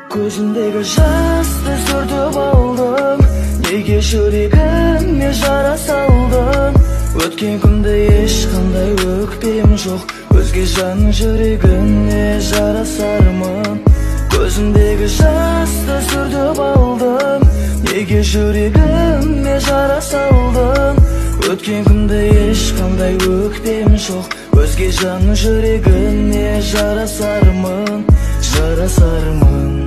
Көзіндегі жасты сүртіп алдың, неге жүрегіме жара салдың? Өткен күнде ешқандай өкпем жоқ, өзге жан жүрегіне жарасармын. Көзіндегі жасты сүртіп алдың, неге жүрегіме жара салдың? Өткен күнде ешқандай өкпем жоқ, өзге жан жүрегіне жарасармын, жарасармын.